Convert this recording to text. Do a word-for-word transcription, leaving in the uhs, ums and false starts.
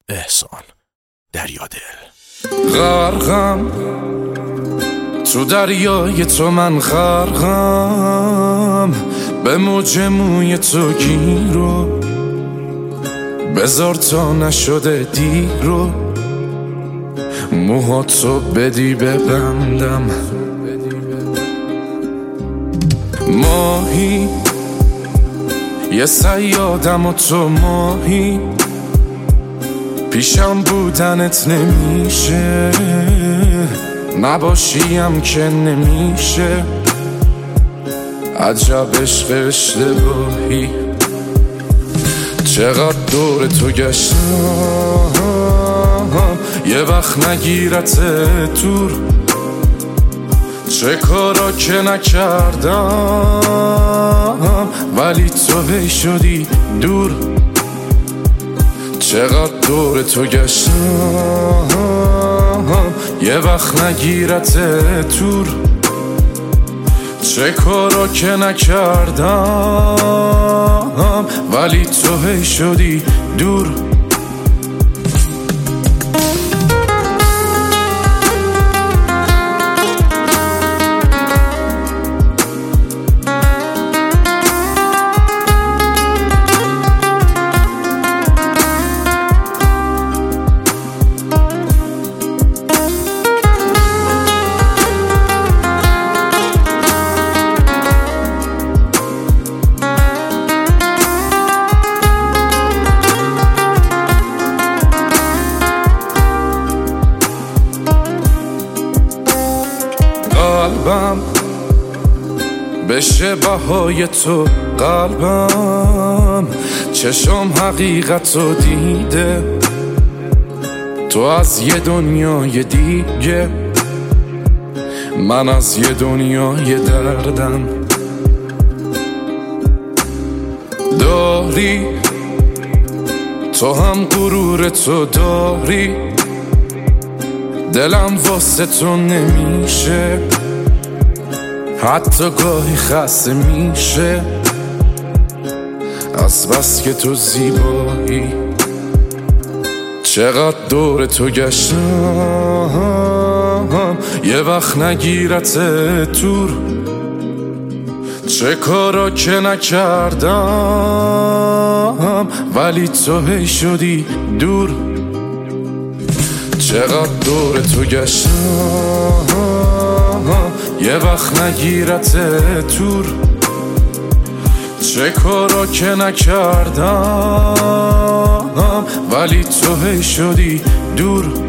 احسان دریادل. غرقم تو دریای تو، من غرقم به موج موی تو گیرو، بذار تا نشده دیرو، موهاتو بدی ببندم. ماهی یه صیادم و تو ماهی، پیشم بودنت نمیشه، نباشیم که نمیشه. عجب عشق اشتباهی، چقدر دور تو گشتم، یه وقت نگیرت دور. چه کارا که نکردم ولی تو هی شدی دور. چقدر دور تو گشتم، یه وقت نگیرت دور. چه کارا که نکردم ولی تو هی شدی دور. قلبم بشه بهای تو، قلبم چشم حقیقتو دیده، تو از یه دنیای دیگه، من از یه دنیای دردم. داری تو هم غرور تو داری، دلم واسه تو نمیشه، حتی گاهی خسته میشه از بس که تو زیبایی. چقدر دور تو گشتم، یه وقت نگیرت دور. چه کارا که نکردم ولی تو هی شدی دور. چقدر دور تو گشتم، یه وقت نگیرت دور. چه کارا که نکردم ولی تو هی شدی دور.